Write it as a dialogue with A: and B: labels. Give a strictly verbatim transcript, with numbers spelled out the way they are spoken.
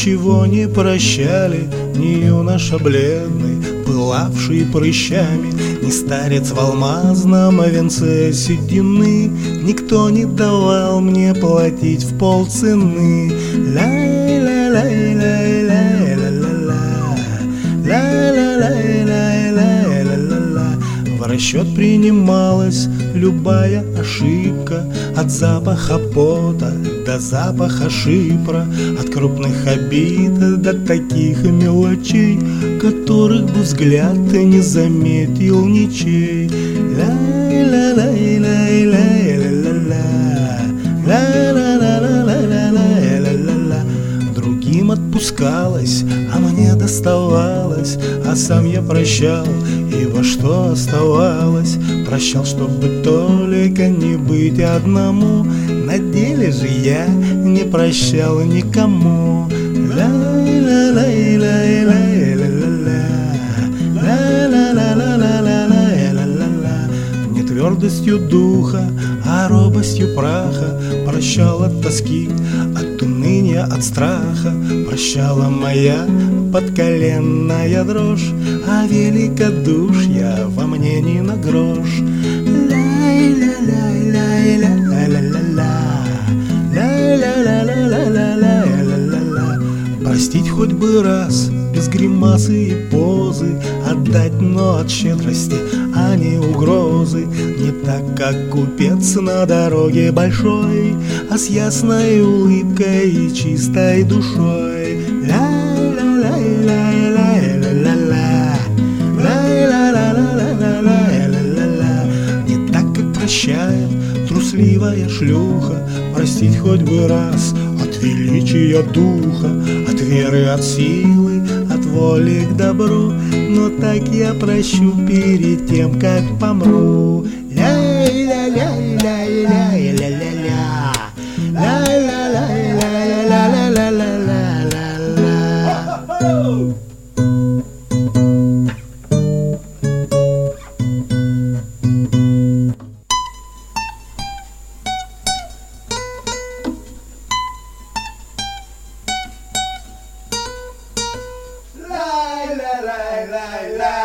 A: ничего не прощали, ни юноша бледный, пылавший прыщами, ни старец в алмазном венце седины. Никто не давал мне платить в полцены. Ля-ля-ля-ля-ля-ля-ля-ля-ля-ля-ля-ля. В расчет принималась любая ошибка, от запаха пота до запаха шипра, от крупных обид до таких мелочей, которых бы взгляд не заметил ничей. Ля-ля-ля-ля-ля-ля-ля-ля-ля-ля-ля-ля-ля. Другим отпускалось, а мне доставалось, а сам я прощал, и во что оставалось. Прощал, чтобы только не быть одному, на деле же я не прощал никому. Не твердостью духа, а робостью праха прощал от тоски, от уныния, от страха. Прощала моя подколенная дрожь, а великодушья во мне ни на грош. Простить хоть бы раз, без гримасы и позы, отдать, но от щедрости, а не угрозы. Не так, как купец на дороге большой, а с ясной улыбкой и чистой душой. Не так, как прощает трусливая шлюха, простить хоть бы раз от величия духа, от веры, от силы, от воли к добру. Но так я прощу перед тем, как помру. Ля-ля-ля-ля-ля-ля-ля-ля-ля. Ля-ля-ля-ля-ля-ля-ля-ля-ля.
B: La la la la la.